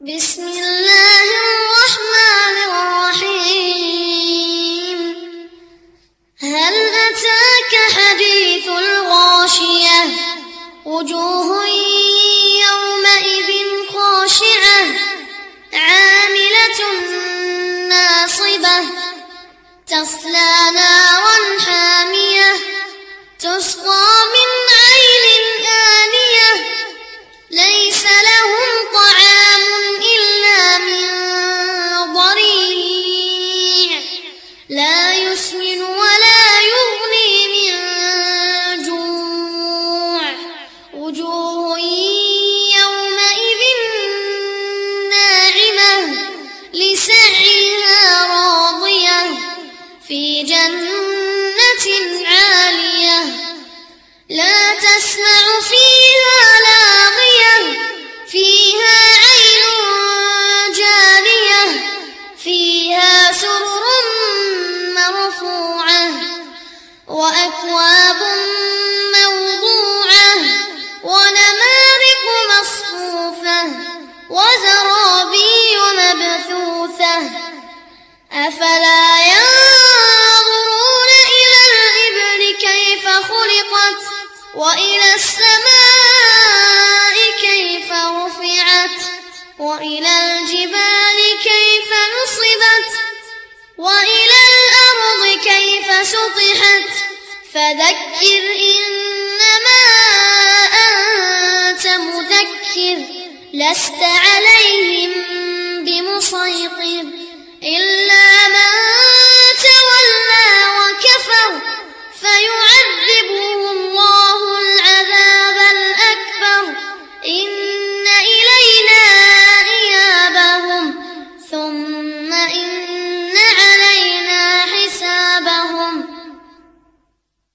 بسم الله الرحمن الرحيم. هل أتاك حديث الغاشية؟ وجوه يومئذ خاشعة عاملة ناصبة تصلى نارا حامية تسقى من عين آنية ليس لهم طعام إلا من ضريع لا يسمن ولا يغني من جوع. وجوه يومئذ ناعمة لسعيها راضية في جنة عالية لا تسمع فيها لاغية فيها عين جارية فيها سرر مرفوعة وأكواب موضوعة ونمارق مصفوفة وزرابي مبثوثة أفلا ينظرون إلى الإبل كيف خلقت وإلى السماء كيف رفعت وإلى الجبال كيف نصبت وإلى الأرض كيف سطحت فذكر إنما أنت مذكر لست عليهم بمسيطر إلا من